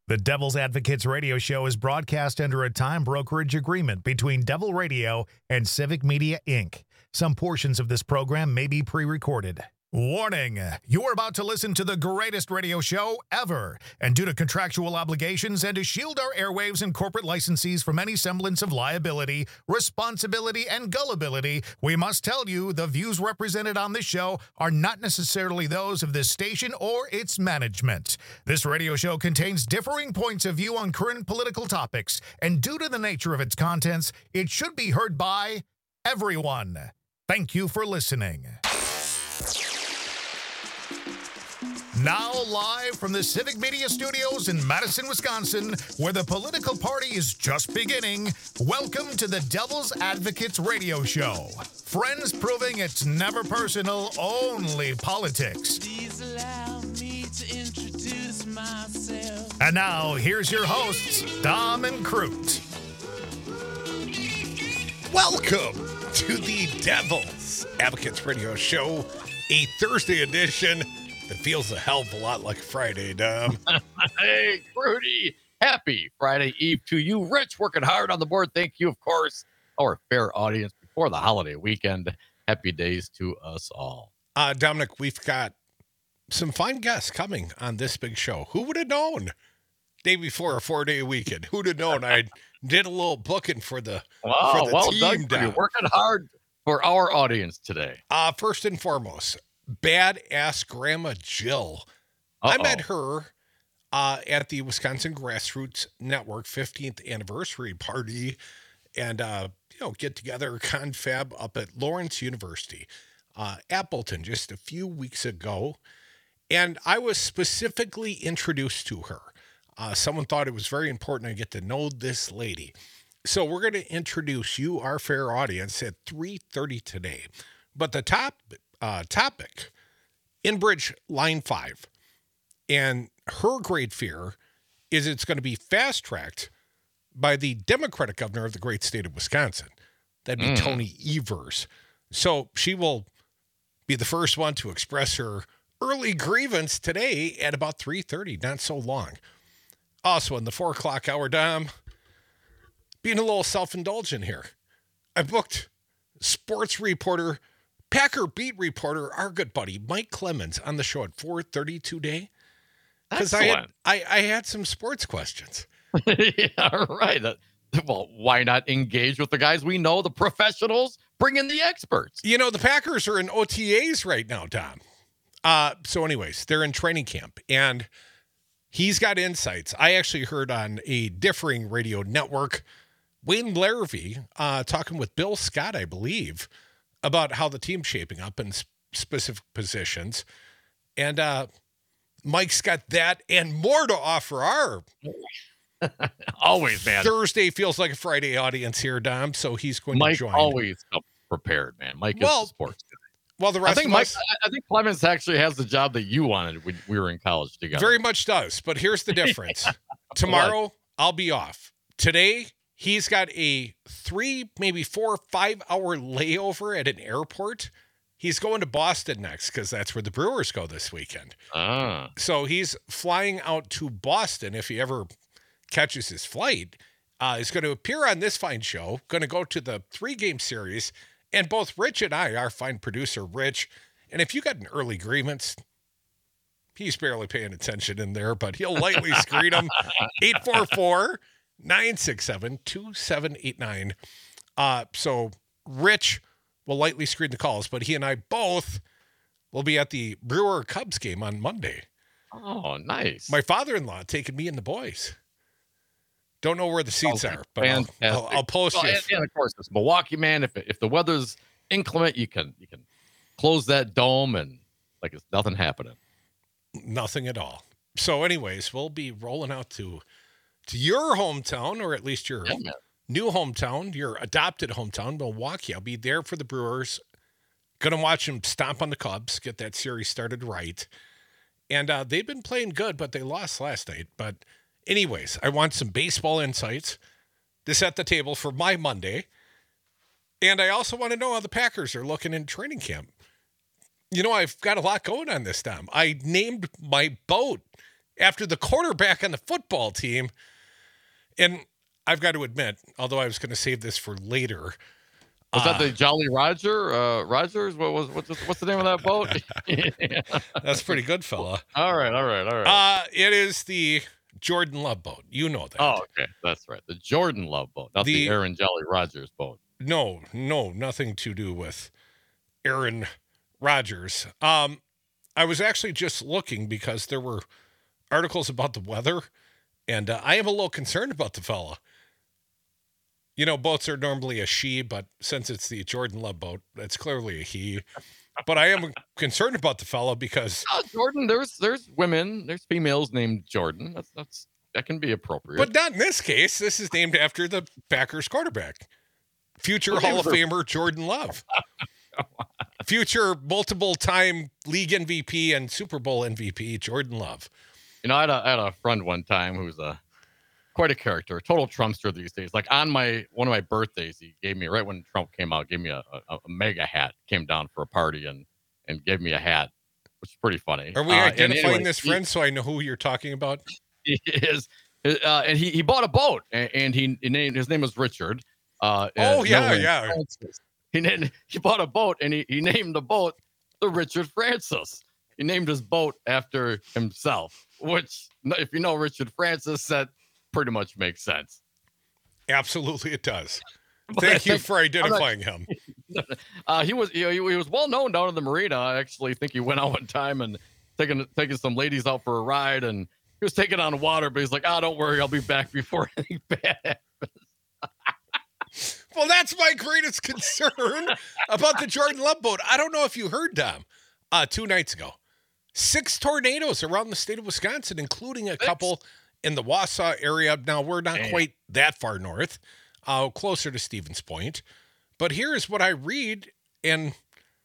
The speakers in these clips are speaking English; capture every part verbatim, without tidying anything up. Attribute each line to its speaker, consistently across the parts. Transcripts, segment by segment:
Speaker 1: The Devil's Advocates radio show is broadcast under a time brokerage agreement between Devil Radio and Civic Media, Incorporated. Some portions of this program may be pre-recorded. Warning, you are about to listen to the greatest radio show ever, and due to contractual obligations and to shield our airwaves and corporate licensees from any semblance of liability, responsibility, and gullibility, we must tell you the views represented on this show are not necessarily those of this station or its management. This radio show contains differing points of view on current political topics, and due to the nature of its contents, it should be heard by everyone. Thank you for listening. Now live from the Civic Media Studios in Madison, Wisconsin, where the political party is just beginning, welcome to the Devil's Advocates radio show. Friends proving it's never personal, only politics. Please allow me to introduce myself. And now, here's your hosts, Dom and Crute.
Speaker 2: Welcome to the Devil's Advocates radio show, a Thursday edition. It feels a hell of a lot like Friday, Dom.
Speaker 3: Hey, Rudy. Happy Friday Eve to you. Rich, working hard on the board. Thank you, of course, our fair audience before the holiday weekend. Happy days to us all.
Speaker 2: Uh, Dominic, we've got some fine guests coming on this big show. Who would have known? Day before a four-day weekend. Who'd have known? I did a little booking for the,
Speaker 3: wow,
Speaker 2: for the
Speaker 3: well
Speaker 2: team.
Speaker 3: done. You're working hard for our audience today.
Speaker 2: Uh, first and foremost, badass Grandma Jill. Uh-oh. I met her uh, at the Wisconsin Grassroots Network fifteenth anniversary party and, uh, you know, get together confab up at Lawrence University, uh, Appleton, just a few weeks ago. And I was specifically introduced to her. Uh, someone thought it was very important I get to know this lady. So we're going to introduce you, our fair audience, at three thirty today. But the top Uh, topic, Enbridge Line five. And her great fear is it's going to be fast-tracked by the Democratic governor of the great state of Wisconsin. That'd be mm. Tony Evers. So she will be the first one to express her early grievance today at about three thirty, not so long. Also, in the four o'clock hour, Dom, being a little self-indulgent here, I booked sports reporter Packer beat reporter, our good buddy, Mike Clemens, on the show at four thirty today. Because I had, I, I had some sports questions.
Speaker 3: Yeah, right. Well, why not engage with the guys we know, the professionals? Bring in the experts.
Speaker 2: You know, the Packers are in O T As right now, Tom. Uh, so anyways, they're in training camp, and he's got insights. I actually heard on a differing radio network, Wayne Larrivee uh, talking with Bill Scott, I believe, about how the team's shaping up in sp- specific positions. And uh, Mike's got that and more to offer our
Speaker 3: always, man.
Speaker 2: Thursday feels like a Friday audience here, Dom, so he's going
Speaker 3: Mike
Speaker 2: to join.
Speaker 3: Mike always prepared, man. Mike
Speaker 2: well,
Speaker 3: is the sports guy.
Speaker 2: Well, the rest
Speaker 3: I think
Speaker 2: of
Speaker 3: Mike,
Speaker 2: us...
Speaker 3: I think Clemens actually has the job that you wanted when we were in college together.
Speaker 2: Very much does, but here's the difference. Tomorrow, I'll be off. Today... He's got a three, maybe four, five-hour layover at an airport. He's going to Boston next because that's where the Brewers go this weekend.
Speaker 3: Ah.
Speaker 2: So he's flying out to Boston if he ever catches his flight. Uh, he's going to appear on this fine show, going to go to the three-game series, and both Rich and I, our fine producer, Rich, and if you got an early grievance, he's barely paying attention in there, but he'll lightly screen him. eight four four nine six seven, two seven eight nine. Uh, so Rich will lightly screen the calls, but he and I both will be at the Brewer Cubs game on Monday.
Speaker 3: Oh, nice.
Speaker 2: My father-in-law taking me and the boys. Don't know where the seats oh, are, but I'll, I'll, I'll post
Speaker 3: well,
Speaker 2: you.
Speaker 3: And, and of course, it's Milwaukee, man. If if the weather's inclement, you can you can close that dome and like it's nothing happening.
Speaker 2: Nothing at all. So anyways, we'll be rolling out to to your hometown, or at least your yeah, new hometown, your adopted hometown, Milwaukee. I'll be there for the Brewers. Going to watch them stomp on the Cubs, get that series started right. And uh, they've been playing good, but they lost last night. But anyways, I want some baseball insights to set the table for my Monday. And I also want to know how the Packers are looking in training camp. You know, I've got a lot going on this time. I named my boat after the quarterback on the football team. And I've got to admit, although I was going to save this for later.
Speaker 3: Was
Speaker 2: uh,
Speaker 3: that the Jolly Roger? Uh, Rogers? What was what's, what's the name of that boat?
Speaker 2: That's pretty good, fella.
Speaker 3: All right, all right, all right.
Speaker 2: Uh, it is the Jordan Love boat. You know that.
Speaker 3: Oh, okay. That's right. The Jordan Love boat, not the, the Aaron Jolly Rogers boat.
Speaker 2: No, no, nothing to do with Aaron Rodgers. Um, I was actually just looking because there were articles about the weather, and uh, I am a little concerned about the fella. You know, boats are normally a she, but since it's the Jordan Love boat, it's clearly a he. But I am concerned about the fella because
Speaker 3: oh, Jordan, there's there's women, there's females named Jordan. That's that's that can be appropriate.
Speaker 2: But not in this case. This is named after the Packers quarterback, future Hall of Famer Jordan Love, future multiple-time league M V P and Super Bowl M V P Jordan Love.
Speaker 3: You know, I had a, I had a friend one time who's a quite a character, total Trumpster these days. Like on my one of my birthdays, he gave me right when Trump came out, gave me a, a, a mega hat. Came down for a party and and gave me a hat, which is pretty funny.
Speaker 2: Are we
Speaker 3: uh,
Speaker 2: identifying
Speaker 3: anyway,
Speaker 2: this friend
Speaker 3: he,
Speaker 2: so I know who you're talking about?
Speaker 3: He is, uh, and he he bought a boat, and, and he, he named his name was Richard. Uh,
Speaker 2: oh
Speaker 3: uh,
Speaker 2: yeah, yeah.
Speaker 3: Francis. He named, he bought a boat, and he he named the boat the Richard Francis. He named his boat after himself, which if you know Richard Francis, that pretty much makes sense.
Speaker 2: Absolutely, it does. Thank you for identifying not, him.
Speaker 3: Uh, he was you know, he, he was well known down in the marina. I actually think he went out one time and taking taking some ladies out for a ride, and he was taking on water, but he's like, "Oh, don't worry, I'll be back before anything bad happens."
Speaker 2: Well, that's my greatest concern about the Jordan Love boat. I don't know if you heard, Dom, uh, two nights ago, six tornadoes around the state of Wisconsin, including a six? couple in the Wausau area. Now, we're not Damn. quite that far north, uh, closer to Stevens Point. But here's what I read, and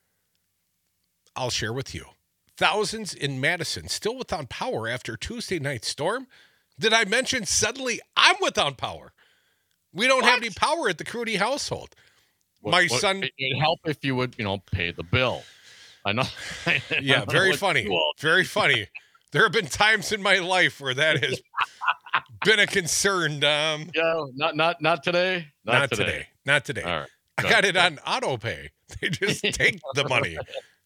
Speaker 2: I'll share with you. Thousands in Madison still without power after Tuesday night storm. Did I mention suddenly I'm without power? We don't what? have any power at the Crudy household.
Speaker 3: What,
Speaker 2: My
Speaker 3: what,
Speaker 2: son...
Speaker 3: It'd help if you would, you know, pay the bill. I know.
Speaker 2: Yeah, very funny. Very funny. There have been times in my life where that has been a concern. Um,
Speaker 3: yeah, not not not today.
Speaker 2: Not, not today. today. Not today. All right. I got it on auto pay. They just take the money.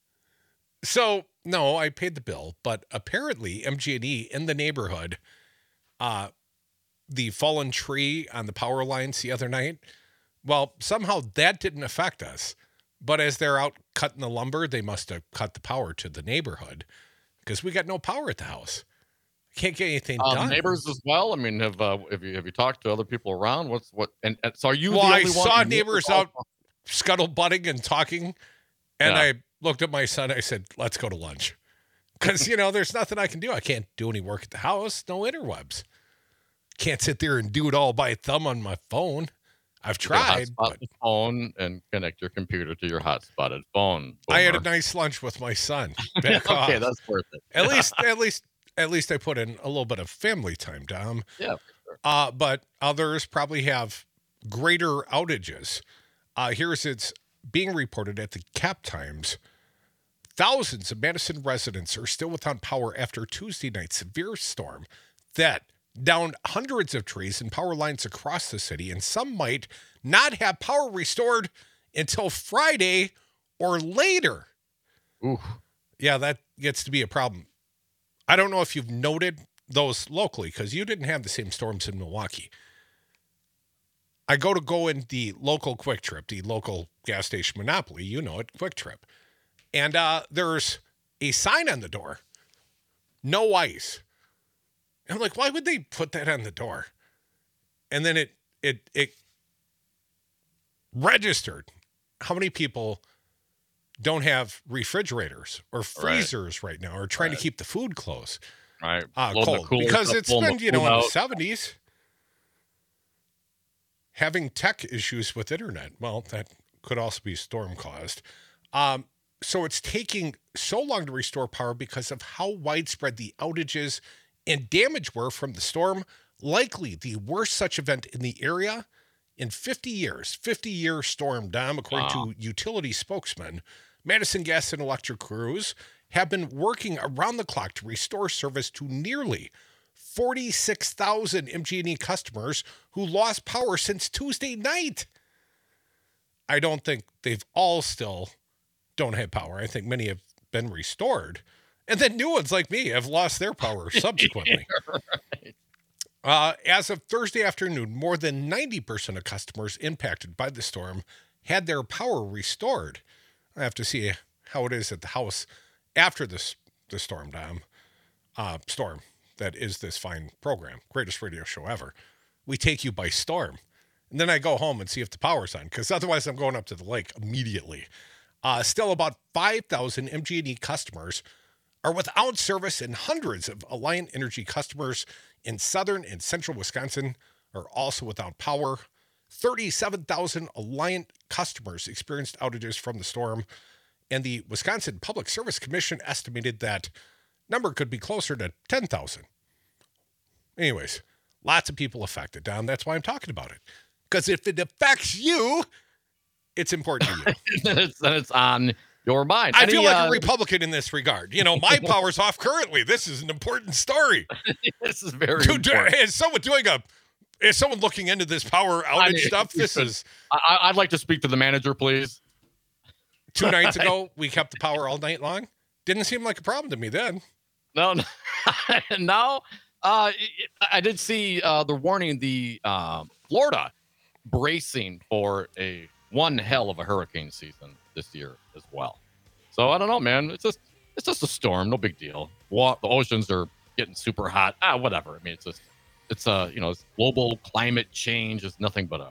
Speaker 2: So, no, I paid the bill, but apparently M G and E in the neighborhood, uh, the fallen tree on the power lines the other night, well, somehow that didn't affect us. But as they're out cutting the lumber, they must have cut the power to the neighborhood because we got no power at the house. Can't get anything
Speaker 3: um,
Speaker 2: done.
Speaker 3: Neighbors as well. I mean, have uh, have you have you talked to other people around? What's what? And, and so are you?
Speaker 2: Well,
Speaker 3: the
Speaker 2: I
Speaker 3: only
Speaker 2: saw
Speaker 3: one
Speaker 2: neighbors out scuttlebutting and talking, and yeah. I looked at my son. I said, "Let's go to lunch," because you know there's nothing I can do. I can't do any work at the house. No interwebs. Can't sit there and do it all by thumb on my phone. I've tried.
Speaker 3: Hotspot
Speaker 2: but...
Speaker 3: the phone and connect your computer to your hotspotted phone.
Speaker 2: Boomer. I had a nice lunch with my son.
Speaker 3: Okay, off. That's worth it.
Speaker 2: At least, at least. At least I put in a little bit of family time, Dom.
Speaker 3: Yeah, for sure.
Speaker 2: Uh, but others probably have greater outages. Uh, here's it's being reported at the Cap Times. Thousands of Madison residents are still without power after Tuesday night's severe storm that downed hundreds of trees and power lines across the city, and some might not have power restored until Friday or later.
Speaker 3: Ooh.
Speaker 2: Yeah, that gets to be a problem. I don't know if you've noted those locally because you didn't have the same storms in Milwaukee. I go to go in the local Quick Trip, the local gas station monopoly, you know it, Quick Trip. And uh, there's a sign on the door, no ice. And I'm like, why would they put that on the door? And then it it it registered how many people don't have refrigerators or freezers right, right now, or trying right. to keep the food close,
Speaker 3: right?
Speaker 2: Uh, cold because it's been, you know, in the seventies. Having tech issues with internet, well, that could also be storm caused. Um, so it's taking so long to restore power because of how widespread the outages and damage were from the storm. Likely the worst such event in the area in fifty years. fifty-year storm, Dom, according wow. to utility spokesman. Madison Gas and Electric crews have been working around the clock to restore service to nearly forty-six thousand M G and E customers who lost power since Tuesday night. I don't think they've all still don't have power. I think many have been restored. And then new ones like me have lost their power subsequently. Yeah, right. uh, as of Thursday afternoon, more than ninety percent of customers impacted by the storm had their power restored. I have to see how it is at the house after this the storm, Dom. Uh, storm. That is this fine program. Greatest radio show ever. We take you by storm. And then I go home and see if the power's on, because otherwise I'm going up to the lake immediately. Uh, still about five thousand M G and E customers are without service, and hundreds of Alliant Energy customers in southern and central Wisconsin are also without power. thirty-seven thousand Alliant customers experienced outages from the storm, and the Wisconsin Public Service Commission estimated that number could be closer to ten thousand. Anyways, lots of people affected, Don. That's why I'm talking about it. Because if it affects you, it's important to you.
Speaker 3: then, it's, then it's on your mind.
Speaker 2: I
Speaker 3: Any,
Speaker 2: feel like
Speaker 3: uh,
Speaker 2: a Republican in this regard. You know, my power's off currently. This is an important story.
Speaker 3: This is very
Speaker 2: Dude,
Speaker 3: important.
Speaker 2: Is someone doing a, is someone looking into this power outage I mean, stuff? This is.
Speaker 3: I, I'd like to speak to the manager, please.
Speaker 2: Two nights ago, we kept the power all night long. Didn't seem like a problem to me then.
Speaker 3: No, no. no. Uh, it, I did see uh, the warning, the uh, Florida bracing for a one hell of a hurricane season this year as well. So I don't know, man. It's just it's just a storm, no big deal. Well, the oceans are getting super hot. Ah, whatever. I mean, it's just it's a uh, you know, it's global climate change is nothing but a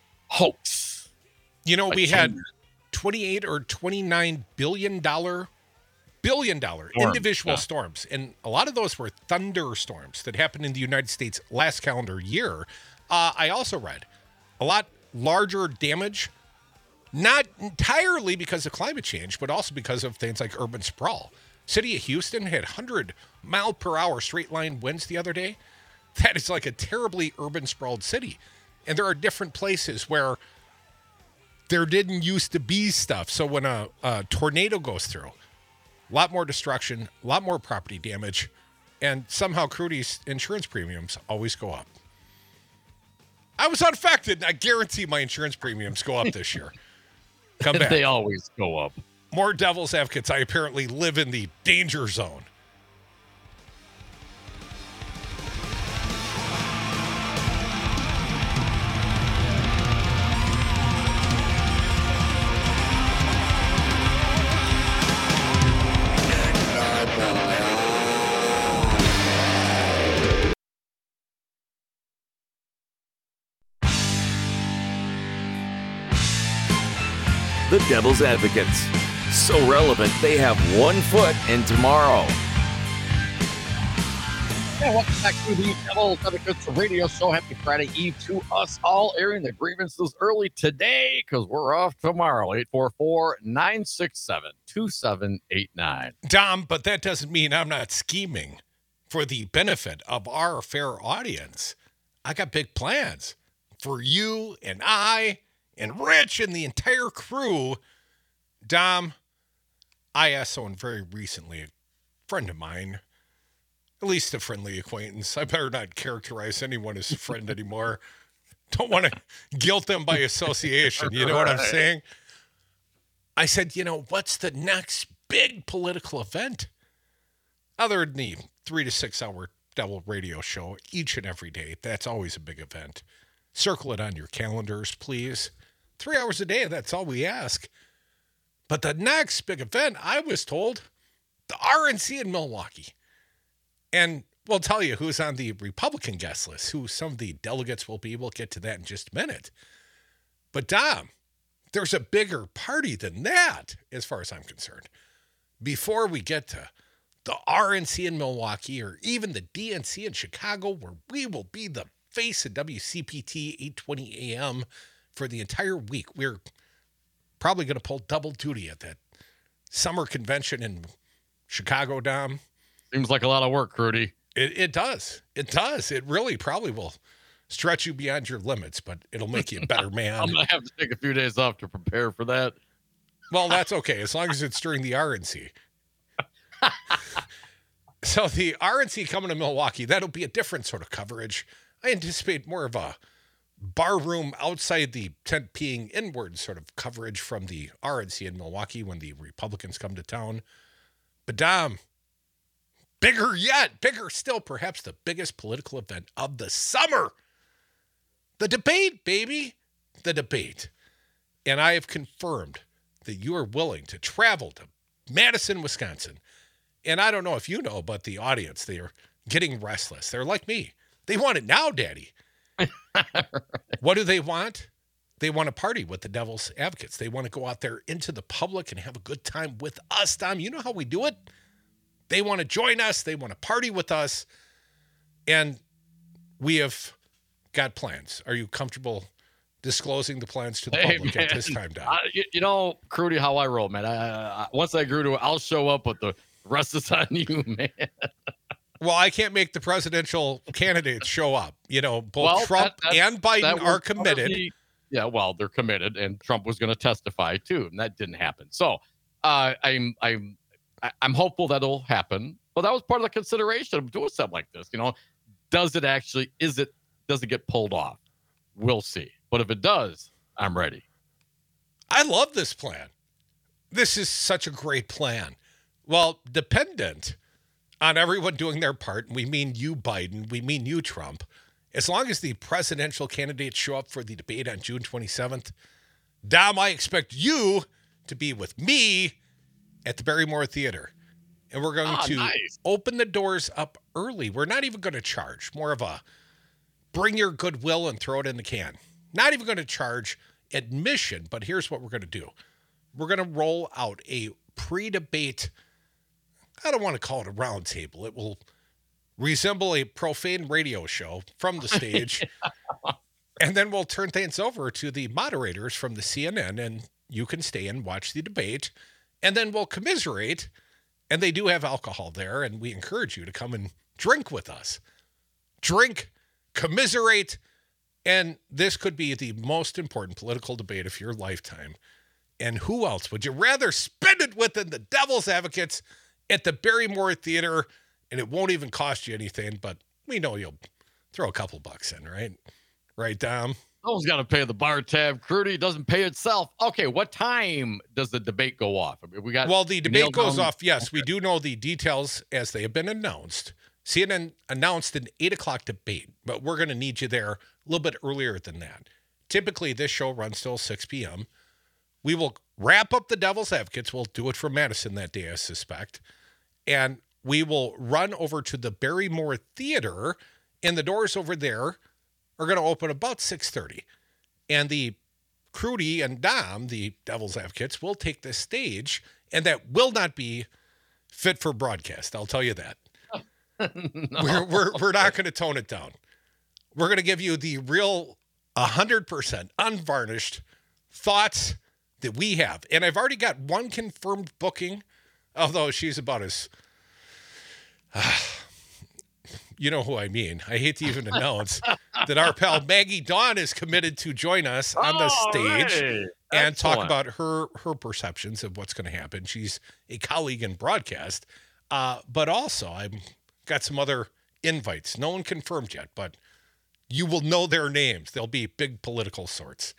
Speaker 3: hoax.
Speaker 2: You know, we had twenty-eight or twenty-nine billion dollar billion dollar Storm, individual yeah. storms, and a lot of those were thunderstorms that happened in the United States last calendar year. Uh, I also read a lot larger damage, not entirely because of climate change, but also because of things like urban sprawl. City of Houston had one hundred mile per hour straight line winds the other day. That is like a terribly urban sprawled city. And there are different places where there didn't used to be stuff. So when a, a tornado goes through, a lot more destruction, a lot more property damage, and somehow Crudy's insurance premiums always go up. I was unaffected, and I guarantee my insurance premiums go up this year. Come back.
Speaker 3: They always go up.
Speaker 2: More devil's advocates. I apparently live in the danger zone.
Speaker 4: The Devil's Advocates. So relevant, they have one foot in tomorrow.
Speaker 3: Yeah, welcome back to the Devil's Advocates radio show. Happy Friday Eve to us all, airing the grievances early today because we're off tomorrow. eight four four, nine six seven, two seven eight nine.
Speaker 2: Dom, but that doesn't mean I'm not scheming for the benefit of our fair audience. I got big plans for you and I and Rich and the entire crew. Dom, I asked someone very recently, a friend of mine, at least a friendly acquaintance. I better not characterize anyone as a friend anymore. Don't want to guilt them by association. You know what I'm saying? I said, you know, what's the next big political event? Other than the three to six hour Devil radio show each and every day. That's always a big event. Circle it on your calendars, please. Three hours a day, that's all we ask. But the next big event, I was told, the R N C in Milwaukee. And we'll tell you who's on the Republican guest list, who some of the delegates will be. We'll get to that in just a minute. But Dom, there's a bigger party than that, as far as I'm concerned. Before we get to the R N C in Milwaukee, or even the D N C in Chicago, where we will be the face of W C P T eight twenty A M for the entire week. We're probably going to pull double duty at that summer convention in Chicago, Dom.
Speaker 3: Seems like a lot of work, Crudy.
Speaker 2: It, it does. It does. It really probably will stretch you beyond your limits, but it'll make you a better man.
Speaker 3: I'm going to have to take a few days off to prepare for that.
Speaker 2: Well, that's okay, as long as it's during the R N C. So the R N C coming to Milwaukee, that'll be a different sort of coverage. I anticipate more of a bar room outside the tent peeing inward sort of coverage from the R N C in Milwaukee when the Republicans come to town. But Dom, bigger yet, bigger still, perhaps the biggest political event of the summer. The debate, baby. The debate. And I have confirmed that you are willing to travel to Madison, Wisconsin. And I don't know if you know, but the audience, they are getting restless. They're like me. They want it now, Daddy. What do they want? They want to party with the Devil's Advocates. They want to go out there into the public and have a good time with us, Tom. You know how we do it? They want to join us. They want to party with us. And we have got plans. Are you comfortable disclosing the plans to the hey, public man. At this time, Don?
Speaker 3: Uh, you, you know, Crudy, how I roll, man. I, I, once I grew to it, I'll show up, but the rest is on you, man.
Speaker 2: Well, I can't make the presidential candidates show up. You know, both
Speaker 3: well,
Speaker 2: Trump
Speaker 3: that, that,
Speaker 2: and Biden are committed.
Speaker 3: Be, yeah, well, they're committed, and Trump was going to testify too, and that didn't happen. So uh, I'm I'm I'm hopeful that'll happen. But that was part of the consideration of doing something like this. You know, does it actually? Is it? Does it get pulled off? We'll see. But if it does, I'm ready.
Speaker 2: I love this plan. This is such a great plan. Well, dependent on everyone doing their part, and we mean you, Biden, we mean you, Trump, as long as the presidential candidates show up for the debate on June twenty-seventh, Dom, I expect you to be with me at the Barrymore Theater. And we're going oh, to nice. open the doors up early. We're not even going to charge. More of a bring your goodwill and throw it in the can. Not even going to charge admission, but here's what we're going to do. We're going to roll out a pre-debate, I don't want to call it a round table. It will resemble a profane radio show from the stage. And then we'll turn things over to the moderators from the C N N, and you can stay and watch the debate. And then we'll commiserate. And they do have alcohol there, and we encourage you to come and drink with us. Drink, commiserate, and this could be the most important political debate of your lifetime. And who else would you rather spend it with than the Devil's Advocates at the Barrymore Theater? And it won't even cost you anything, but we know you'll throw a couple bucks in, right? Right, Dom?
Speaker 3: Someone's got to pay the bar tab. Crudy doesn't pay itself. Okay, what time does the debate go off? I mean, we got
Speaker 2: well, the debate goes down. off. Yes, okay. We do know the details as they have been announced. C N N announced an eight o'clock debate, but we're going to need you there a little bit earlier than that. Typically, this show runs till six p.m. We will wrap up the Devil's Advocates. We'll do it from Madison that day, I suspect. And we will run over to the Barrymore Theater, and the doors over there are going to open about six thirty. And the Crudy and Dom, the Devil's Advocates, will take the stage, and that will not be fit for broadcast. I'll tell you that. no. We're we're we're not going to tone it down. We're going to give you the real one hundred percent unvarnished thoughts that we have. And I've already got one confirmed booking, although she's about as... Uh, you know who I mean. I hate to even announce that our pal Maggie Dawn is committed to join us on the
Speaker 3: oh,
Speaker 2: stage
Speaker 3: right.
Speaker 2: and talk about her her perceptions of what's going to happen. She's a colleague in broadcast. Uh, but also, I've got some other invites. No one confirmed yet, but you will know their names. They'll be big political sorts.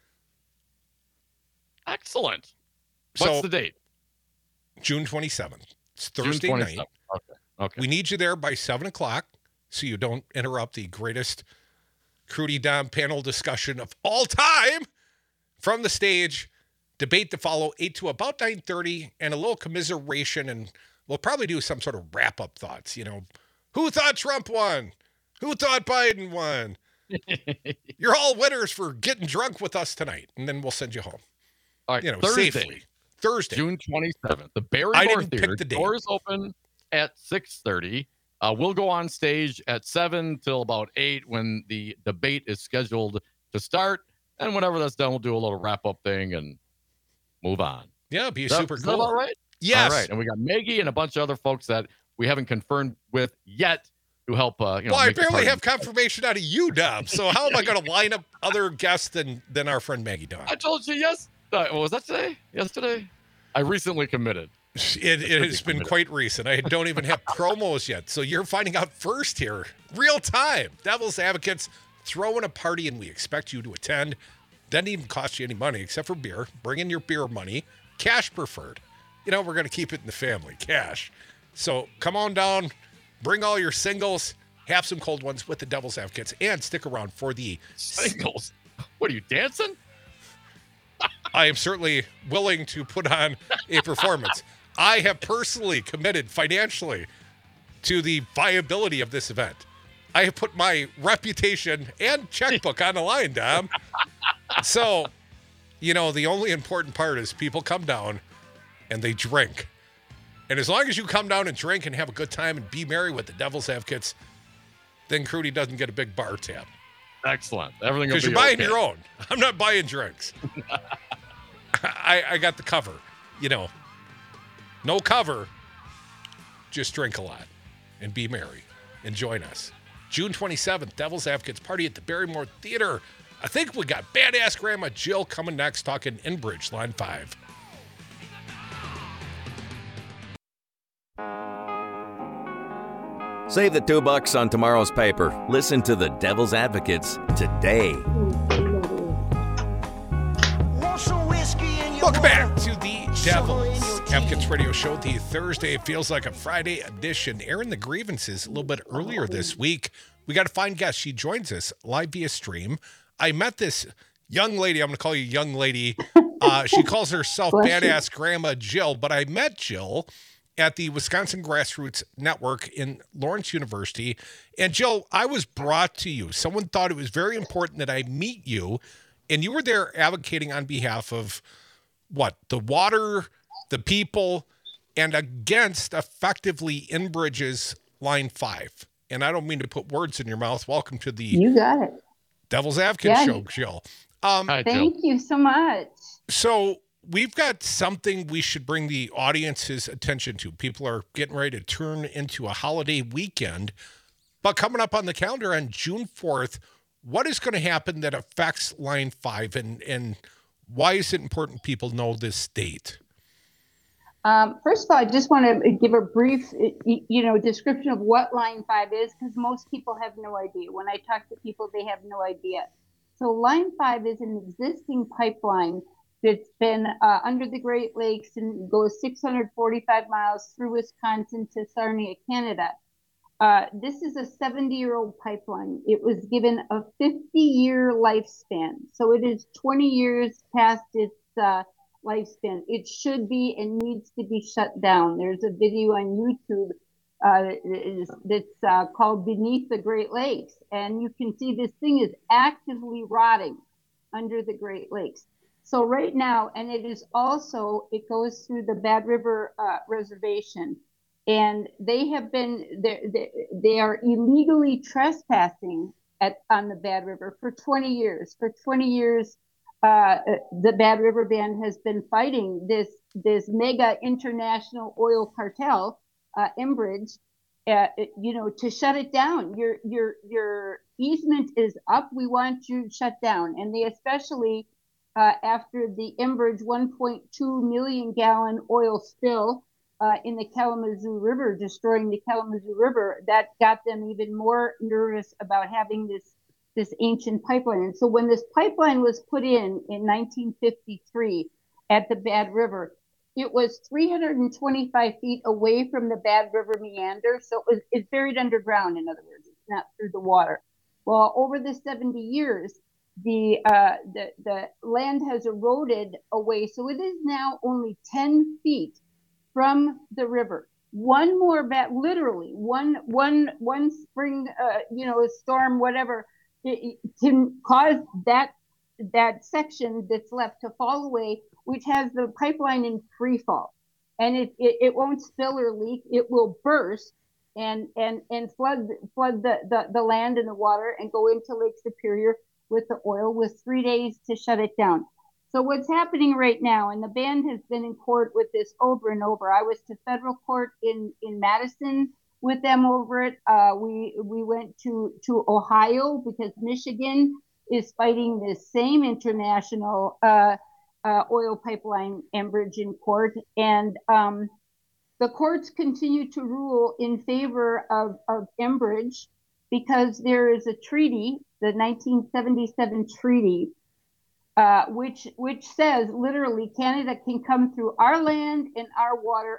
Speaker 3: Excellent. What's
Speaker 2: so,
Speaker 3: the date?
Speaker 2: June twenty-seventh. It's Thursday night.
Speaker 3: Okay. Okay.
Speaker 2: We need you there by seven o'clock so you don't interrupt the greatest Crudy Dom panel discussion of all time from the stage. Debate to follow, eight to about nine thirty, and a little commiseration, and we'll probably do some sort of wrap-up thoughts. You know, who thought Trump won? Who thought Biden won? You're all winners for getting drunk with us tonight, and then we'll send you home.
Speaker 3: All right,
Speaker 2: you know,
Speaker 3: Thursday,
Speaker 2: safely. Thursday.
Speaker 3: June twenty-seventh. The Barrymore
Speaker 2: I didn't
Speaker 3: Theater.
Speaker 2: pick the date.
Speaker 3: Doors open at six thirty. Uh, we'll go on stage at seven till about eight when the debate is scheduled to start. And whenever that's done, we'll do a little wrap-up thing and move on.
Speaker 2: Yeah, be
Speaker 3: is that,
Speaker 2: super
Speaker 3: is
Speaker 2: cool.
Speaker 3: Is that all right?
Speaker 2: Yes.
Speaker 3: All right. And we got Maggie and a bunch of other folks that we haven't confirmed with yet to help. Uh, you know,
Speaker 2: well, I barely have confirmation out of you, Dom. So how am I going to line up other guests than, than our friend Maggie Dawn?
Speaker 3: I told you yes. Uh, what was that today? Yesterday? I recently committed.
Speaker 2: It, it has been quite recent. I don't even have promos yet. So you're finding out first here, real time. Devil's Advocates throwing a party, and we expect you to attend. Doesn't even cost you any money except for beer. Bring in your beer money, cash preferred. You know, we're going to keep it in the family, cash. So come on down, bring all your singles, have some cold ones with the Devil's Advocates, and stick around for the
Speaker 3: singles. What are you, dancing?
Speaker 2: I am certainly willing to put on a performance. I have personally committed financially to the viability of this event. I have put my reputation and checkbook on the line, Dom. So, you know, the only important part is people come down and they drink. And as long as you come down and drink and have a good time and be merry with the Devil's Advocates, then Crudy doesn't get a big bar tab.
Speaker 3: Excellent. Everything will be
Speaker 2: because you're buying
Speaker 3: okay.
Speaker 2: your own. I'm not buying drinks. I, I got the cover, you know. No cover, just drink a lot and be merry and join us. June twenty-seventh, Devil's Advocates party at the Barrymore Theater. I think we got badass Grandma Jill coming next, talking Enbridge, line five.
Speaker 4: Save the two bucks on tomorrow's paper. Listen to the Devil's Advocates today.
Speaker 2: Welcome back to the Devil's Advocates Radio Show, the Thursday Feels Like a Friday edition. Airing the grievances a little bit earlier this week. We got a fine guest. She joins us live via stream. I met this young lady. I'm going to call you young lady. Uh, she calls herself Badass Grandma Jill, but I met Jill at the Wisconsin Grassroots Network in Lawrence University. And Jill, I was brought to you. Someone thought it was very important that I meet you, and you were there advocating on behalf of what? The water, the people, and against effectively Enbridge's line five. And I don't mean to put words in your mouth. Welcome to the
Speaker 5: You got it.
Speaker 2: Devil's Advocate
Speaker 5: Yeah.
Speaker 2: Show, Jill. Um,
Speaker 3: Hi, Jill.
Speaker 5: Thank you so much.
Speaker 2: So we've got something we should bring the audience's attention to. People are getting ready to turn into a holiday weekend. But coming up on the calendar on June fourth, what is going to happen that affects line five, and, and why is it important people know this date?
Speaker 5: Um, first of all, I just want to give a brief, you know, description of what Line five is, because most people have no idea. When I talk to people, they have no idea. So Line five is an existing pipeline that's been uh, under the Great Lakes and goes six hundred forty-five miles through Wisconsin to Sarnia, Canada. Uh, this is a seventy-year-old pipeline. It was given a fifty-year lifespan. So it is twenty years past its uh, lifespan. It should be and needs to be shut down. There's a video on YouTube uh, that's uh, called Beneath the Great Lakes. And you can see this thing is actively rotting under the Great Lakes. So right now, and it is also, it goes through the Bad River uh, Reservation. And they have been, they, they are illegally trespassing at on the Bad River for twenty years. For twenty years, uh, the Bad River Band has been fighting this this mega international oil cartel, uh, Enbridge, uh, you know, to shut it down. Your your your easement is up. We want you shut down. And they especially, uh, after the Enbridge one point two million gallon oil spill Uh, in the Kalamazoo River, destroying the Kalamazoo River, that got them even more nervous about having this this ancient pipeline. And so when this pipeline was put in in nineteen fifty-three at the Bad River, it was three hundred twenty-five feet away from the Bad River meander. So it was, it's buried underground, in other words, it's not through the water. Well, over the seventy years, the uh, the the land has eroded away. So it is now only ten feet from the river. One more bat, literally one one one spring, uh, you know, a storm, whatever, it, it can cause that that section that's left to fall away, which has the pipeline in free fall, and it, it, it won't spill or leak. It will burst and and and flood flood the, the the land and the water and go into Lake Superior with the oil, with three days to shut it down. So what's happening right now, and the band has been in court with this over and over. I was to federal court in, in Madison with them over it. Uh, we we went to, to Ohio because Michigan is fighting this same international uh, uh, oil pipeline, Enbridge, in court. And um, the courts continue to rule in favor of, of Enbridge because there is a treaty, the nineteen seventy-seven treaty, uh, which which says literally Canada can come through our land and our water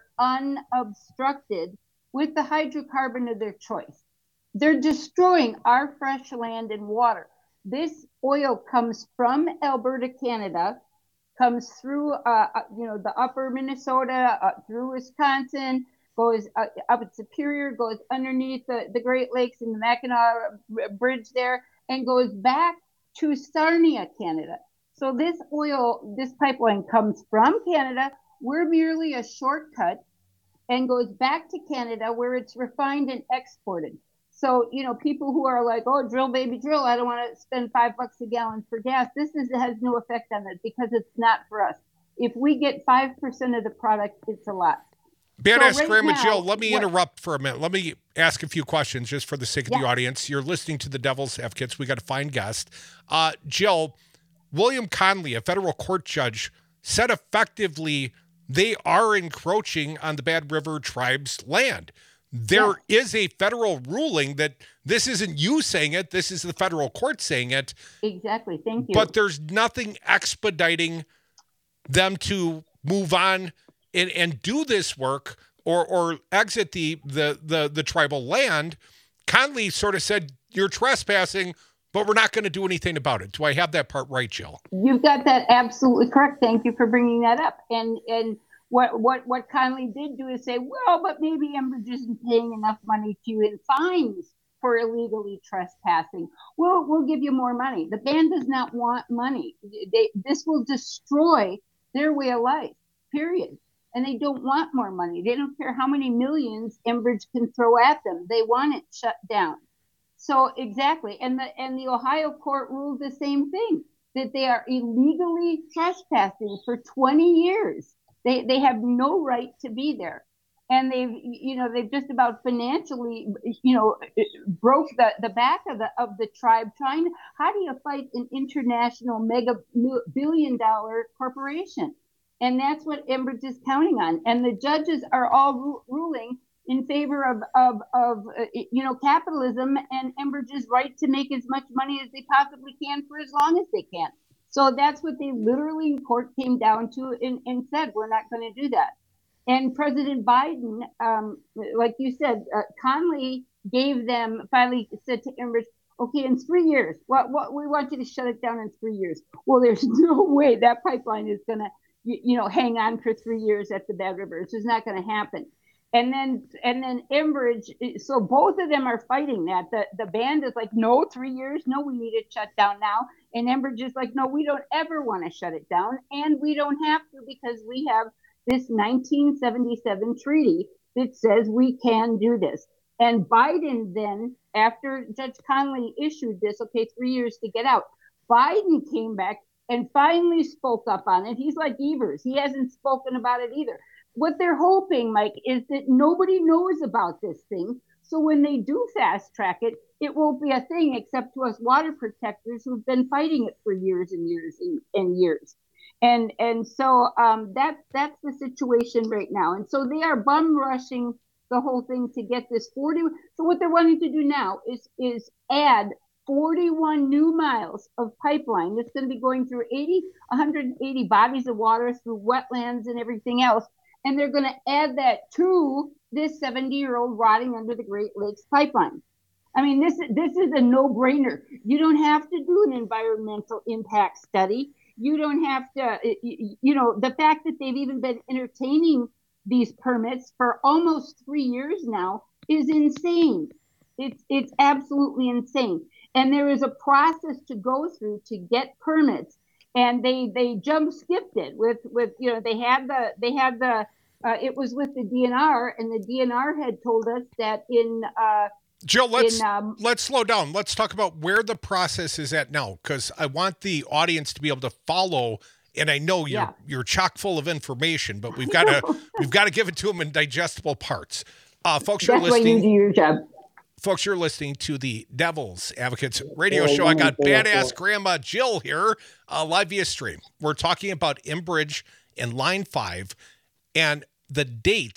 Speaker 5: unobstructed with the hydrocarbon of their choice. They're destroying our fresh land and water. This oil comes from Alberta, Canada, comes through, uh, you know, the upper Minnesota, uh, through Wisconsin, goes uh, up at Superior, goes underneath the, the Great Lakes and the Mackinac Bridge there, and goes back to Sarnia, Canada. So this oil, this pipeline comes from Canada. We're merely a shortcut and goes back to Canada where it's refined and exported. So, you know, people who are like, oh, drill, baby, drill, I don't want to spend five bucks a gallon for gas. This is has no effect on it because it's not for us. If we get five percent of the product, it's a lot.
Speaker 2: Badass
Speaker 5: so right
Speaker 2: Grandma
Speaker 5: now,
Speaker 2: Jill, let me
Speaker 5: what,
Speaker 2: interrupt for a minute. Let me ask a few questions just for the sake of
Speaker 5: yeah.
Speaker 2: the audience. You're listening to the Devil's Advocates. We got a fine guest. Uh, Jill, William Conley, a federal court judge, said effectively they are encroaching on the Bad River Tribe's land. There yeah. is a federal ruling that this isn't you saying it. This is the federal court saying it.
Speaker 5: Exactly. Thank you.
Speaker 2: But there's nothing expediting them to move on and, and do this work or or exit the, the, the, the tribal land. Conley sort of said, you're trespassing, but we're not going to do anything about it. Do I have that part right, Jill?
Speaker 5: You've got that absolutely correct. Thank you for bringing that up. And and What what what Conley did do is say, well, but maybe Enbridge isn't paying enough money to you in fines for illegally trespassing. We'll we'll give you more money. The band does not want money. They, this will destroy their way of life, period. And they don't want more money. They don't care how many millions Enbridge can throw at them. They want it shut down. So exactly. And the and the Ohio court ruled the same thing, that they are illegally trespassing for twenty years. They they have no right to be there, and they've you know they've just about financially you know broke the, the back of the of the tribe. Trying how do you fight an international mega billion dollar corporation, and that's what Enbridge is counting on. And the judges are all ru- ruling in favor of of of uh, you know capitalism and Enbridge's right to make as much money as they possibly can for as long as they can. So that's what they literally in court came down to and, and said, we're not going to do that. And President Biden, um, like you said, uh, Conley gave them, finally said to Enbridge, okay, in three years, what, what we want you to shut it down in three years. Well, there's no way that pipeline is going to, you, you know, hang on for three years at the Bad River. It's just not going to happen. And then and then Enbridge, so both of them are fighting that. The the band is like, no, three years, no, we need it shut down now. And Enbridge is like, no, we don't ever want to shut it down. And we don't have to because we have this nineteen seventy-seven treaty that says we can do this. And Biden then, after Judge Conley issued this, okay, three years to get out, Biden came back and finally spoke up on it. He's like Evers. He hasn't spoken about it either. What they're hoping, Mike, is that nobody knows about this thing. So when they do fast track it, it won't be a thing except to us water protectors who've been fighting it for years and years and, and years. And and so um, that, that's the situation right now. And so they are bum rushing the whole thing to get this forty. So what they're wanting to do now is, is add forty-one new miles of pipeline that's going to be going through eighty, one hundred eighty bodies of water through wetlands and everything else. And they're going to add that to this seventy-year-old rotting under the Great Lakes pipeline. I mean, this, this is a no-brainer. You don't have to do an environmental impact study. You don't have to, you know, the fact that they've even been entertaining these permits for almost three years now is insane. It's, it's absolutely insane. And there is a process to go through to get permits. And they they jump skipped it with with you know they had the they had the uh, it was with the D N R, and the D N R had told us that in uh,
Speaker 2: Jill, let's
Speaker 5: in, um,
Speaker 2: let's slow down. Let's talk about where the process is at now, because I want the audience to be able to follow. And I know you're
Speaker 5: yeah.
Speaker 2: you're chock full of information, but we've got to we've got to give it to them in digestible parts. Uh, folks, you're
Speaker 5: That's
Speaker 2: listening.
Speaker 5: why you do your job.
Speaker 2: Folks, you're listening to the Devil's Advocates radio show. I got badass Grandma Jill here, uh, live via stream. We're talking about Enbridge and Line five and the dates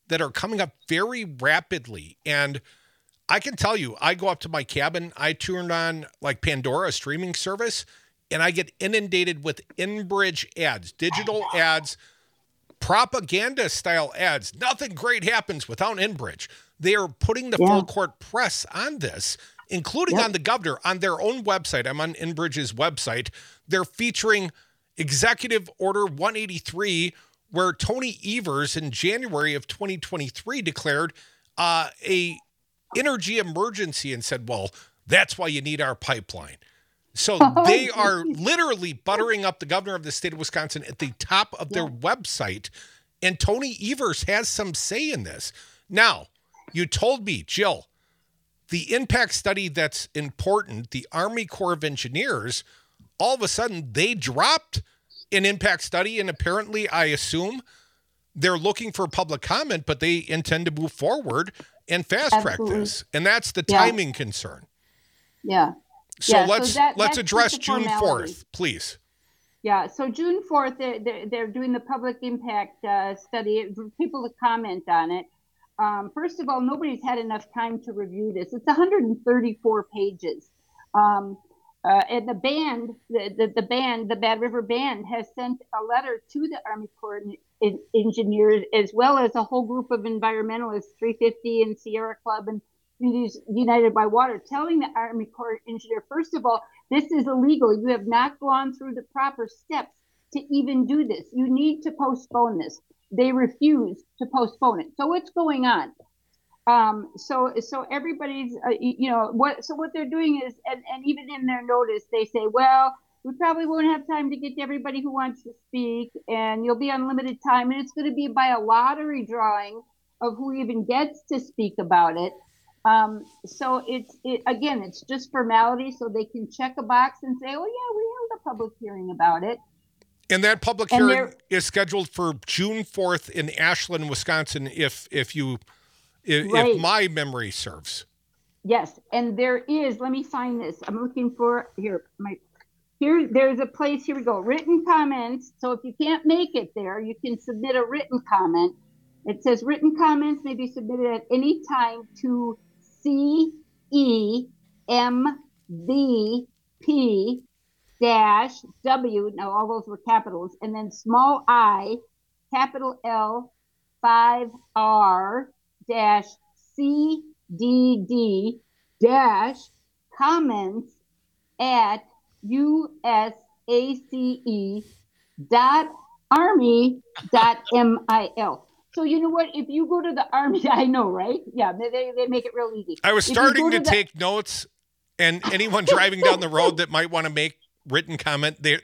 Speaker 2: that are coming up very rapidly. And I can tell you, I go up to my cabin, I turn on like Pandora, a streaming service, and I get inundated with Enbridge ads, digital ads, propaganda style ads. Nothing great happens without Enbridge. They are putting the yeah. full court press on this, including yep. on the governor, on their own website. I'm on Enbridge's website. They're featuring Executive Order one eighty-three, where Tony Evers in January of twenty twenty-three declared uh, a energy emergency and said, well, that's why you need our pipeline. So they are literally buttering up the governor of the state of Wisconsin at the top of their yeah. website. And Tony Evers has some say in this. Now, you told me, Jill, the impact study that's important, the Army Corps of Engineers, all of a sudden they dropped an impact study, and apparently, I assume, they're looking for public comment, but they intend to move forward and fast track this. And that's the yeah. timing concern.
Speaker 5: Yeah.
Speaker 2: So
Speaker 5: yeah,
Speaker 2: let's
Speaker 5: so that,
Speaker 2: let's address June fourth, please.
Speaker 5: Yeah, so June fourth, they're, they're, they're doing the public impact uh, study for people to comment on it. Um, first of all, nobody's had enough time to review this. It's one hundred thirty-four pages. Um, uh, and the band, the, the, the band, the Bad River Band has sent a letter to the Army Corps of Engineers, as well as a whole group of environmentalists, three fifty and Sierra Club and Communities United by Water, telling the Army Corps Engineer, first of all, this is illegal. You have not gone through the proper steps to even do this. You need to postpone this. They refuse to postpone it. So what's going on? Um, so so everybody's, uh, you know, what? So what they're doing is, and, and even in their notice, they say, well, we probably won't have time to get to everybody who wants to speak, and you'll be on limited time, and it's going to be by a lottery drawing of who even gets to speak about it. Um, so it's, it, again, it's just formality so they can check a box and say, oh, yeah, we held a public hearing about it.
Speaker 2: And that public and hearing is scheduled for June fourth in Ashland, Wisconsin, if if you if, right. if my memory serves.
Speaker 5: Yes, and there is, let me find this. I'm looking for, here, my here, there's a place, here we go, written comments. So if you can't make it there, you can submit a written comment. It says written comments may be submitted at any time to C E M V P dash W, now all those were capitals, and then small I, capital L, five R dash C D D dash comments at U S A C E dot Army dot M I L. So you know what? If you go to the Army, I know, right? Yeah, they, they make it real easy.
Speaker 2: I was starting to, to the... take notes, and anyone driving down the road that might want to make written comment, they,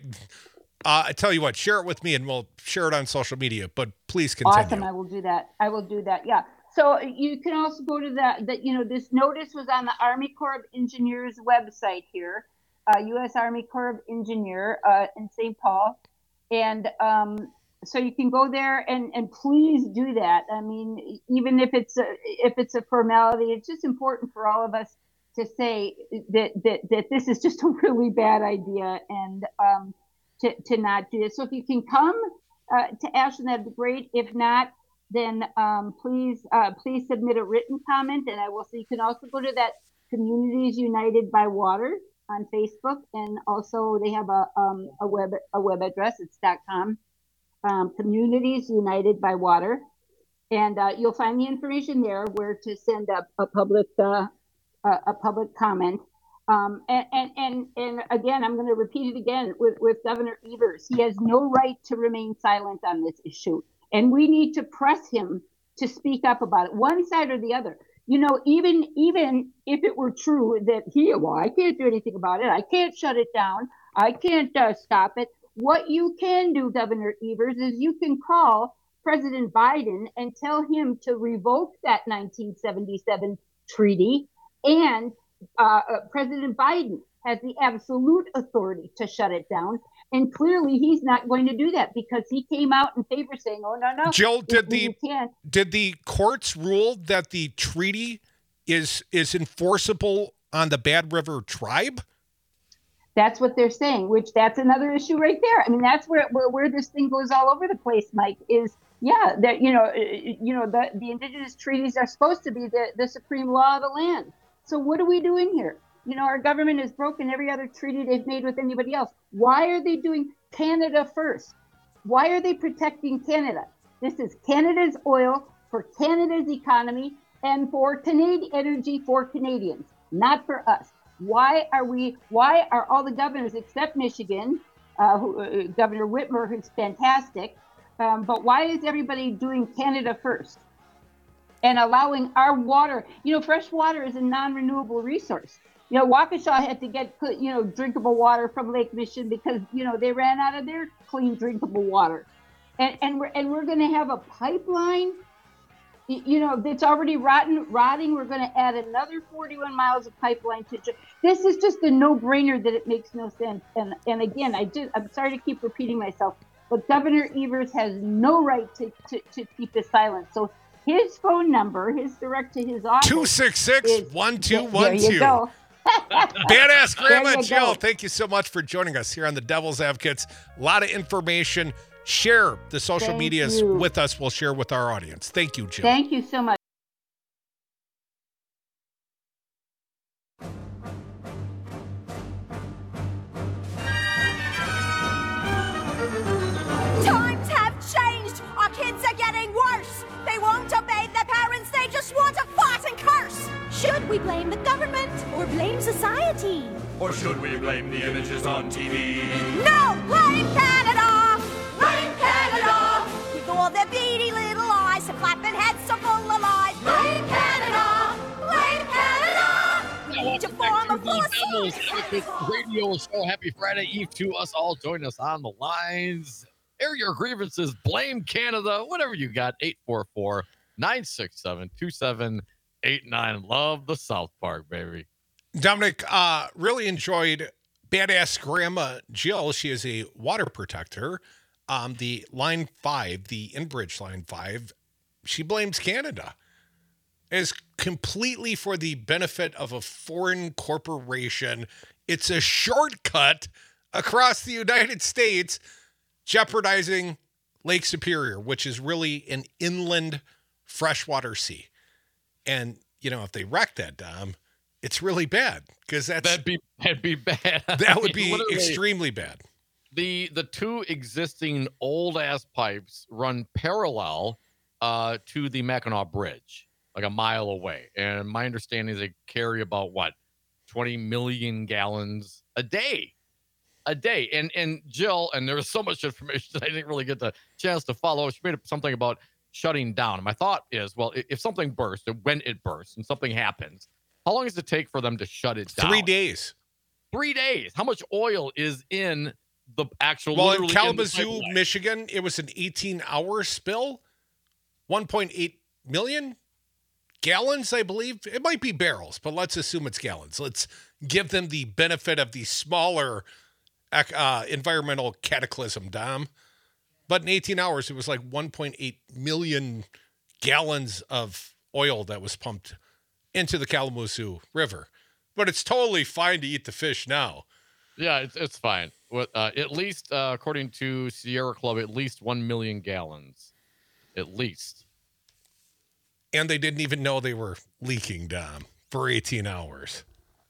Speaker 2: uh, I tell you what, share it with me, and we'll share it on social media. But please continue.
Speaker 5: Awesome, I will do that. I will do that. Yeah. So you can also go to the, the you know, this notice was on the Army Corps of Engineers website here, uh, U S Army Corps of Engineer uh, in Saint Paul, and um, so you can go there and, and please do that. I mean, even if it's a, if it's a formality, it's just important for all of us to say that, that, that this is just a really bad idea and um, to, to not do this. So if you can come uh, to Ashland, that'd be great. If not, then um, please uh, please submit a written comment, and I will. So you can also go to that Communities United by Water on Facebook, and also they have a um, a web a web address. It's .com. Um, Communities United by Water, and uh, you'll find the information there where to send a, a public uh, a, a public comment. Um, and, and and and again, I'm going to repeat it again with, with Governor Evers. He has no right to remain silent on this issue, and we need to press him to speak up about it, one side or the other. You know, even even if it were true that he, well, I can't do anything about it. I can't shut it down. I can't uh, stop it. What you can do, Governor Evers, is you can call President Biden and tell him to revoke that nineteen seventy-seven treaty. And uh, uh, President Biden has the absolute authority to shut it down. And clearly he's not going to do that because he came out in favor saying, oh, no, no.
Speaker 2: Jill, did the did the courts rule that the treaty is is enforceable on the Bad River tribe?
Speaker 5: That's what they're saying, which that's another issue right there. I mean, that's where, where, where this thing goes all over the place, Mike, is Yeah, that you know, you know, the, the indigenous treaties are supposed to be the, the supreme law of the land. So what are we doing here? You know, our government has broken every other treaty they've made with anybody else. Why are they doing Canada first? Why are they protecting Canada? This is Canada's oil for Canada's economy and for Canadian energy for Canadians, not for us. Why are we? Why are all the governors except Michigan, uh, who, uh, Governor Whitmer, who's fantastic, um, but why is everybody doing Canada first and allowing our water? You know, fresh water is a non-renewable resource. You know, Waukesha had to get, you know, drinkable water from Lake Michigan because, you know, they ran out of their clean drinkable water. And, and we're, and we're going to have a pipeline, you know, that's already rotten, rotting. We're going to add another forty-one miles of pipeline to, this is just a no-brainer that it makes no sense. And, and again, I just, I'm sorry to keep repeating myself, but Governor Evers has no right to, to, to keep this silent. So his phone number, his direct to his office.
Speaker 2: two six six, one two one two.
Speaker 5: There you go.
Speaker 2: Badass Grandma Jill,
Speaker 5: go.
Speaker 2: thank you so much for joining us here on the Devil's Advocates. A lot of information. Share the social
Speaker 5: Thank
Speaker 2: medias
Speaker 5: you.
Speaker 2: with us. We'll share with our audience. Thank you, Jill.
Speaker 5: Thank you so much.
Speaker 6: Times have changed. Our kids are getting worse. They won't obey their parents. They just want to fight and curse. Should we blame the government or blame society?
Speaker 7: Or should we blame the images on T V?
Speaker 6: No, blame Canada. Blame Canada. With all their beady little eyes and flapping heads so full of lies. Blame Canada. Blame Canada. We need to form a full
Speaker 3: Devil's Advocates Radio Show. Happy Friday Eve to us all. Join us on the lines. Air your grievances. Blame Canada. Whatever you got. eight four four, nine six seven, two seven eight nine. Love the South Park, baby.
Speaker 2: Dominic, uh, really enjoyed Badass Grandma Jill. She is a water protector. Um, the line five, the Enbridge line five, she blames Canada. It's completely for the benefit of a foreign corporation. It's a shortcut across the United States, jeopardizing Lake Superior, which is really an inland freshwater sea. And, you know, if they wreck that, Dom, it's really bad because that's
Speaker 3: That'd be that'd be bad.
Speaker 2: that would
Speaker 3: I mean,
Speaker 2: be
Speaker 3: literally,
Speaker 2: extremely bad.
Speaker 3: The the two existing old ass pipes run parallel uh, to the Mackinac Bridge, like a mile away. And my understanding is they carry about what twenty million gallons a day, a day. And and Jill, and there was so much information that I didn't really get the chance to follow. She made up something about shutting down. And my thought is, well, if something bursts, when it bursts, and something happens, how long does it take for them to shut it down?
Speaker 2: Three days.
Speaker 3: Three days. How much oil is in the actual?
Speaker 2: Well, in
Speaker 3: literally
Speaker 2: Kalamazoo,
Speaker 3: in the pipeline?
Speaker 2: Michigan, it was an eighteen-hour spill. one point eight million gallons, I believe. It might be barrels, but let's assume it's gallons. Let's give them the benefit of the smaller uh, environmental cataclysm, Dom. But in eighteen hours, it was like one point eight million gallons of oil that was pumped into the Kalamazoo River. But it's totally fine to eat the fish now.
Speaker 3: Yeah, it's it's fine. With uh, at least uh, according to Sierra Club, at least one million gallons, at least.
Speaker 2: And they didn't even know they were leaking, Dom, for eighteen hours.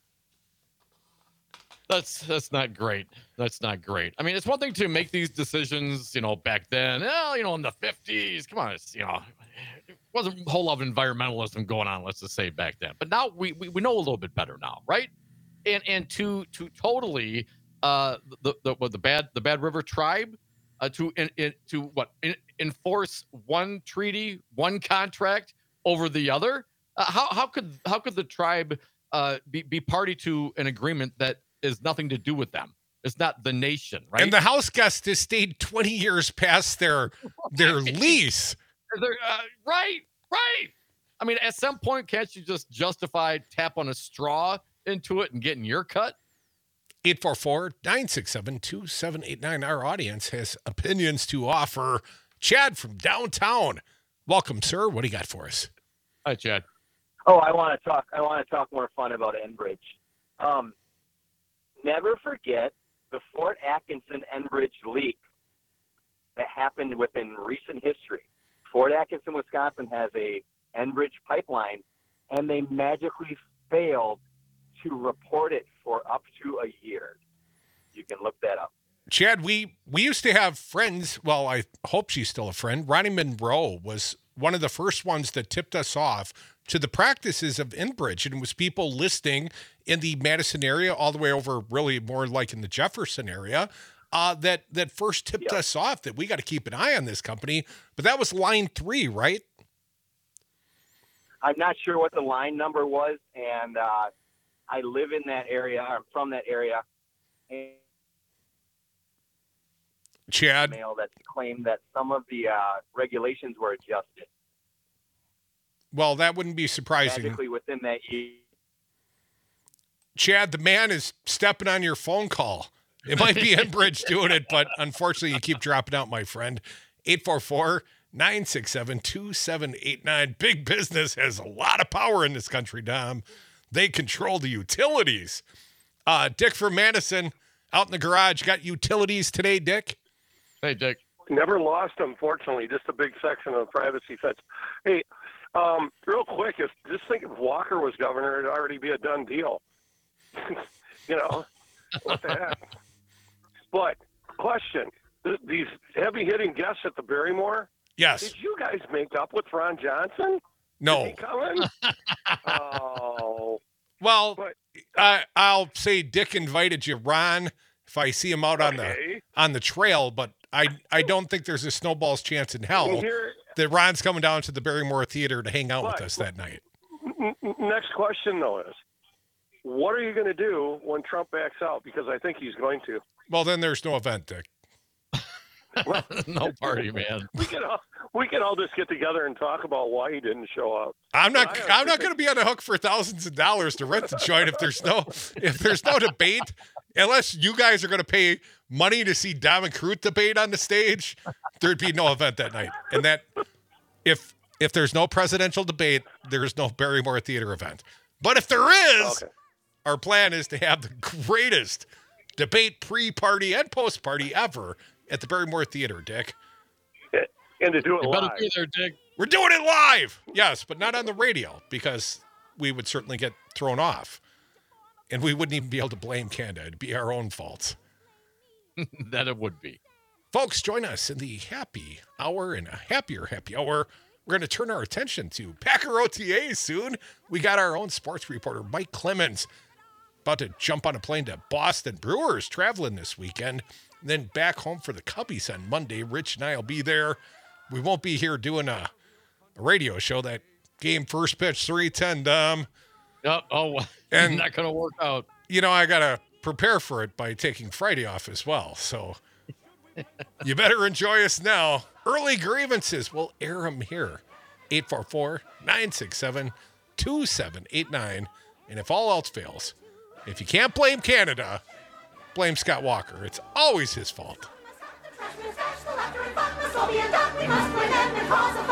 Speaker 3: That's that's not great. That's not great. I mean, it's one thing to make these decisions, you know, back then. Well, you know, in the fifties. Come on, it's, you know, it wasn't a whole lot of environmentalism going on. Let's just say back then. But now we we, we know a little bit better now, right? And and to to totally uh the the what the bad the Bad River tribe uh, to in, in, to what in, enforce one treaty, one contract over the other. Uh, how how could how could the tribe uh be, be party to an agreement that is nothing to do with them? It's not the nation, right?
Speaker 2: And the house guest has stayed twenty years past their their lease.
Speaker 3: They're, uh, right, right. I mean, at some point, can't you just justify tapping a straw into it and getting your cut?
Speaker 2: eight four four, nine six seven, two seven eight nine. Our audience has opinions to offer. Chad from downtown. Welcome, sir. What do you got for us?
Speaker 3: Hi, Chad.
Speaker 8: Oh, I want to talk. I want to talk more fun about Enbridge. Um, never forget the Fort Atkinson Enbridge leak that happened within recent history. Fort Atkinson, Wisconsin has a Enbridge pipeline, and they magically failed to report it for up to a year. You can look that up.
Speaker 2: Chad, we, we used to have friends. Well, I hope she's still a friend. Ronnie Monroe was one of the first ones that tipped us off to the practices of Enbridge. And it was people listening in the Madison area all the way over, really more like in the Jefferson area, uh, that, that first tipped yep. us off that we got to keep an eye on this company. But that was line three, right?
Speaker 8: I'm not sure what the line number was. And uh, I live in that area. I'm from that area. And
Speaker 2: Chad,
Speaker 8: mail that claimed that some of the uh, regulations were adjusted.
Speaker 2: Well, that wouldn't be surprising.
Speaker 8: Magically within that year.
Speaker 2: Chad, the man is stepping on your phone call. It might be Enbridge doing it, but unfortunately you keep dropping out, my friend. eight four four, nine six seven, two seven eight nine. Big business has a lot of power in this country, Dom. They control the utilities. Uh, Dick from Madison, out in the garage. Got utilities today, Dick?
Speaker 3: Hey, Dick.
Speaker 9: Never lost them, fortunately. Just a big section of privacy fence. Hey, um, real quick, if just think if Walker was governor, it'd already be a done deal. You know, what the heck? But question: th- these heavy-hitting guests at the Barrymore.
Speaker 2: Yes.
Speaker 9: Did you guys make up with Ron Johnson?
Speaker 2: No.
Speaker 9: Is he coming? Oh.
Speaker 2: Well,
Speaker 9: but,
Speaker 2: I, I'll say Dick invited you, Ron. If I see him out on
Speaker 9: okay.
Speaker 2: the on the trail, but I I don't think there's a snowball's chance in hell
Speaker 9: Here,
Speaker 2: that Ron's coming down to the Barrymore Theater to hang out
Speaker 9: but,
Speaker 2: with us that night.
Speaker 9: N- next question, though, is what are you going to do when Trump backs out? Because I think he's going to.
Speaker 2: Well, then there's no event, Dick.
Speaker 9: Well,
Speaker 3: no party, man.
Speaker 9: We can all we can all just get together and talk about why he didn't show up.
Speaker 2: I'm not
Speaker 9: Well,
Speaker 2: I'm not going to be on the hook for thousands of dollars to rent the joint if there's no if there's no debate, unless you guys are going to pay money to see Dom and Crute debate on the stage. There'd be no event that night, and that if if there's no presidential debate, there's no Barrymore Theater event. But if there is,
Speaker 9: Okay.
Speaker 2: our plan is to have the greatest debate pre-party and post-party ever at the Barrymore Theater, Dick.
Speaker 9: And to do it
Speaker 3: You
Speaker 9: live.
Speaker 3: better be there, Dick.
Speaker 2: We're doing it live. Yes, but not on the radio because we would certainly get thrown off. And we wouldn't even be able to blame Canada. It'd be our own faults.
Speaker 3: That it would be.
Speaker 2: Folks, join us in the happy hour and a happier happy hour. We're going to turn our attention to Packer O T A soon. We got our own sports reporter, Mike Clemens, about to jump on a plane to Boston. Brewers traveling this weekend. And then back home for the Cubbies on Monday. Rich and I will be there. We won't be here doing a, a radio show. That game first pitch, three ten, Dom.
Speaker 3: Yep. Oh,
Speaker 2: And-
Speaker 3: not going to work out.
Speaker 2: You know, I got to prepare for it by taking Friday off as well. So you better enjoy us now. Early grievances, we'll air them here. eight four four, nine six seven, two seven eight nine. And if all else fails, if you can't blame Canada, blame Scott Walker. It's always his fault.
Speaker 6: We must win and cause a